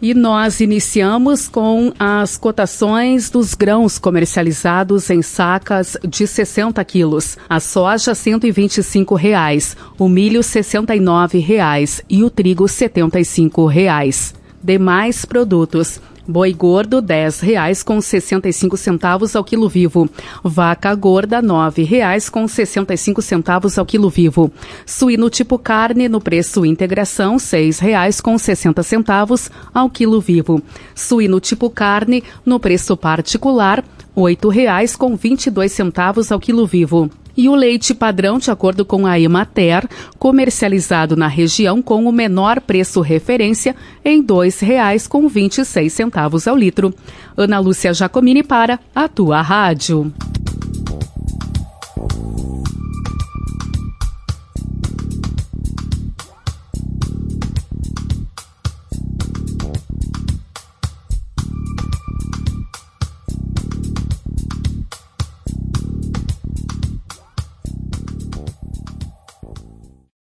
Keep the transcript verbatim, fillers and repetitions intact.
E nós iniciamos com as cotações dos grãos comercializados em sacas de sessenta quilos. A soja, cento e vinte e cinco reais, o milho, sessenta e nove reais e o trigo, setenta e cinco reais. Demais produtos. Boi gordo, dez reais com sessenta e cinco centavos ao quilo vivo. Vaca gorda, nove reais com sessenta e cinco centavos ao quilo vivo. Suíno tipo carne no preço integração, seis reais com sessenta centavos ao quilo vivo. Suíno tipo carne no preço particular, oito reais com vinte e dois centavos ao quilo vivo. E o leite padrão, de acordo com a Emater, comercializado na região com o menor preço referência em dois reais com vinte e seis centavos ao litro. Ana Lúcia Giacomini para a Tua Rádio.